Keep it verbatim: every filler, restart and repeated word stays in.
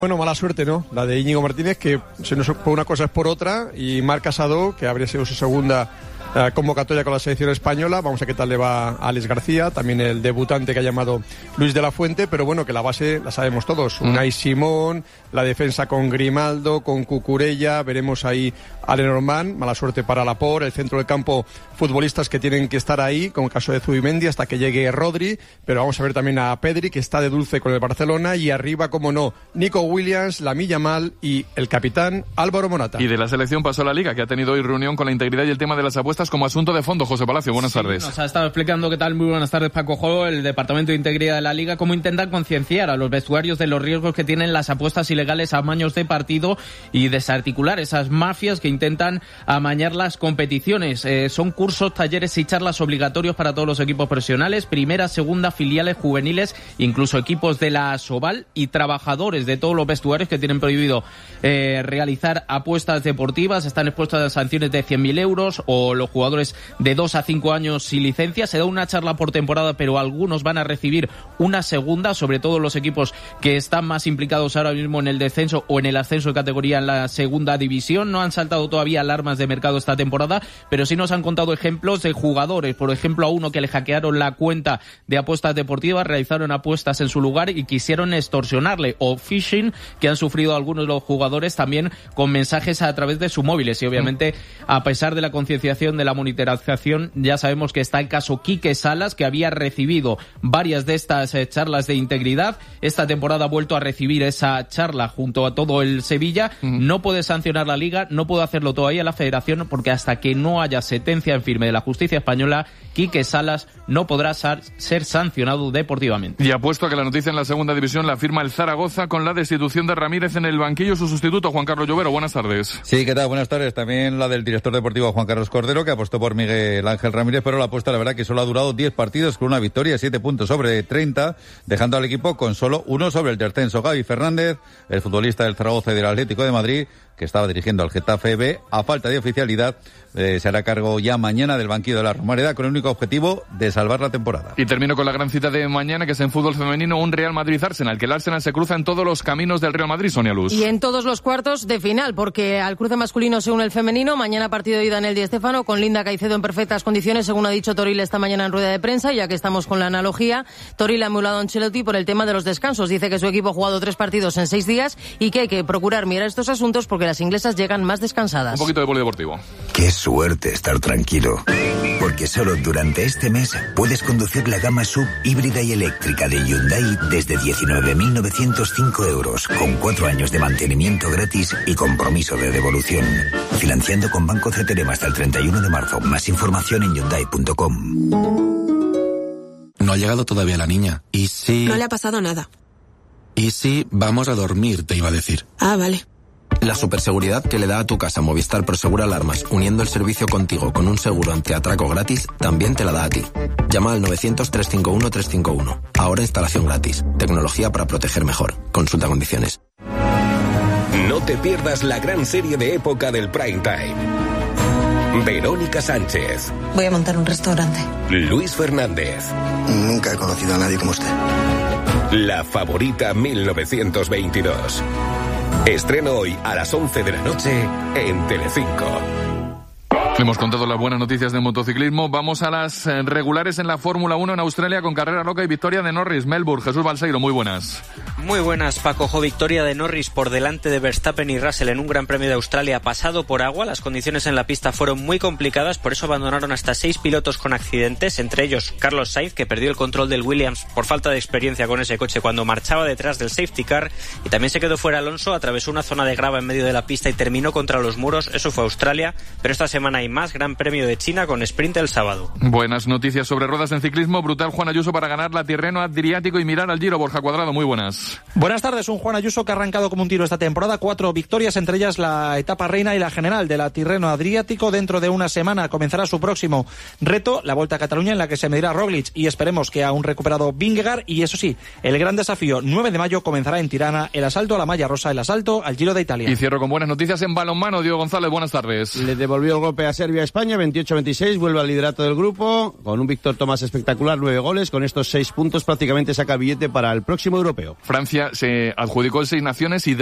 Bueno, mala suerte, ¿no? La de Íñigo Martínez, que se nos por una cosa es por otra, y Marc Casado, que habría sido su segunda eh, convocatoria con la selección española. Vamos a ver qué tal le va a Alex García, también el debutante que ha llamado Luis de la Fuente, pero bueno, que la base la sabemos todos. Mm. Unai Simón, la defensa con Grimaldo, con Cucurella, veremos ahí a Lenormand, mala suerte para Laporte, el centro del campo, futbolistas que tienen que estar ahí, como el caso de Zubimendi, hasta que llegue Rodri, pero vamos a ver también a Pedri, que está de dulce con el Barcelona, y arriba, como no, Nico Williams, Lamine Yamal y el capitán Álvaro Morata. Y de la selección pasó a la Liga, que ha tenido hoy reunión con la integridad y el tema de las apuestas como asunto de fondo. José Palacio, buenas sí, tardes. Nos ha estado explicando qué tal. Muy buenas tardes, Paco Jo, el Departamento de Integridad de la Liga, cómo intentan concienciar a los vestuarios de los riesgos que tienen las apuestas ilegales a amaños de partido y desarticular esas mafias que intentan amañar las competiciones. Eh, son cursos, talleres y charlas obligatorios para todos los equipos profesionales, primera, segunda, filiales, juveniles, incluso equipos de la Asobal y trabajadores de todos los vestuarios que tienen prohibido eh, realizar apuestas deportivas. Están expuestos a sanciones de cien mil euros o los jugadores de dos a cinco años sin licencia. Se da una charla por temporada, pero algunos van a recibir una segunda, sobre todo los equipos que están más implicados ahora mismo en el descenso o en el ascenso de categoría en la segunda división. No han saltado todavía alarmas de mercado esta temporada, pero sí nos han contado ejemplos de jugadores. Por ejemplo, a uno que le hackearon la cuenta de apuestas deportivas, realizaron apuestas en su lugar y quisieron extorsionarle, o phishing, que han sufrido algunos de los jugadores también con mensajes a través de sus móviles. Y obviamente, a pesar de la concienciación, de la monitorización, ya sabemos que está el caso Quique Salas, que había recibido varias de estas eh, charlas de integridad. Esta temporada ha vuelto a recibir esa charla junto a todo el Sevilla. Uh-huh. No puede sancionar la Liga, no puede hacerlo todavía la Federación, porque hasta que no haya sentencia en firme de la justicia española, Quique Salas no podrá ser, ser sancionado deportivamente. Y apuesto a que la noticia en la segunda división la firma el Zaragoza con la destitución de Ramírez en el banquillo. Su sustituto, Juan Carlos Llovero, buenas tardes. Sí, ¿qué tal? Buenas tardes. También la del director deportivo Juan Carlos Cordero, que apostó por Miguel Ángel Ramírez, pero la apuesta, la verdad, que solo ha durado diez partidos con una victoria, siete puntos sobre treinta, dejando al equipo con solo uno sobre el descenso. Gaby Fernández, el futbolista del Zaragoza y del Atlético de Madrid, que estaba dirigiendo al Getafe B, a falta de oficialidad, eh, se hará cargo ya mañana del banquillo de la Romareda con el único objetivo de salvar la temporada. Y termino con la gran cita de mañana, que es en fútbol femenino, un Real Madrid-Arsenal, que el Arsenal se cruza en todos los caminos del Real Madrid, Sonia Luz. Y en todos los cuartos de final, porque al cruce masculino se une el femenino. Mañana partido de ida en el Di Stéfano, con Linda Caicedo en perfectas condiciones, según ha dicho Toril esta mañana en rueda de prensa. Ya que estamos con la analogía, Toril ha emulado a Ancelotti por el tema de los descansos. Dice que su equipo ha jugado tres partidos en seis días y que hay que procurar mirar estos asuntos porque las inglesas llegan más descansadas. Un poquito de polideportivo. Qué suerte estar tranquilo, porque solo durante este mes puedes conducir la gama sub híbrida y eléctrica de Hyundai desde diecinueve mil novecientos cinco euros, con cuatro años de mantenimiento gratis y compromiso de devolución. Financiando con Banco C T R M hasta el treinta y uno de marzo. Más información en hyundai punto com. No ha llegado todavía la niña. ¿Y si...? No le ha pasado nada. ¿Y si vamos a dormir, te iba a decir? Ah, vale. La superseguridad que le da a tu casa Movistar Prosegur Alarmas, uniendo el servicio contigo con un seguro antiatraco gratis, también te la da a ti. Llama al novecientos, trescientos cincuenta y uno, trescientos cincuenta y uno. Ahora instalación gratis. Tecnología para proteger mejor. Consulta condiciones. No te pierdas la gran serie de época del Prime Time. Verónica Sánchez. Voy a montar un restaurante. Luis Fernández. Nunca he conocido a nadie como usted. La Favorita mil novecientos veintidós. Estreno hoy a las once de la noche en Telecinco. Hemos contado las buenas noticias del motociclismo. Vamos a las regulares en la Fórmula uno en Australia con carrera loca y victoria de Norris. Melbourne, Jesús Balseiro, muy buenas. Muy buenas, Paco Jo. Victoria de Norris por delante de Verstappen y Russell en un Gran Premio de Australia pasado por agua. Las condiciones en la pista fueron muy complicadas, por eso abandonaron hasta seis pilotos con accidentes, entre ellos Carlos Sainz, que perdió el control del Williams por falta de experiencia con ese coche cuando marchaba detrás del safety car, y también se quedó fuera Alonso, atravesó una zona de grava en medio de la pista y terminó contra los muros. Eso fue Australia, pero esta semana hay más. Gran Premio de China con sprint el sábado. Buenas noticias sobre ruedas en ciclismo. Brutal Juan Ayuso para ganar la Tirreno Adriático y mirar al Giro. Borja Cuadrado, muy buenas. Buenas tardes. Un Juan Ayuso que ha arrancado como un tiro esta temporada. Cuatro victorias, entre ellas la etapa reina y la general de la Tirreno Adriático. Dentro de una semana comenzará su próximo reto, la Vuelta a Cataluña, en la que se medirá Roglic y esperemos que aún recuperado Vingegaard. Y eso sí, el gran desafío, nueve de mayo, comenzará en Tirana el asalto a la malla rosa, el asalto al Giro de Italia. Y cierro con buenas noticias en balonmano. Diego González, buenas tardes. Le devolvió el golpe a a Serbia-España, veintiocho a veintiséis, vuelve al liderato del grupo, con un Víctor Tomás espectacular, nueve goles, con estos seis puntos prácticamente saca billete para el próximo europeo. Francia se adjudicó el Seis Naciones y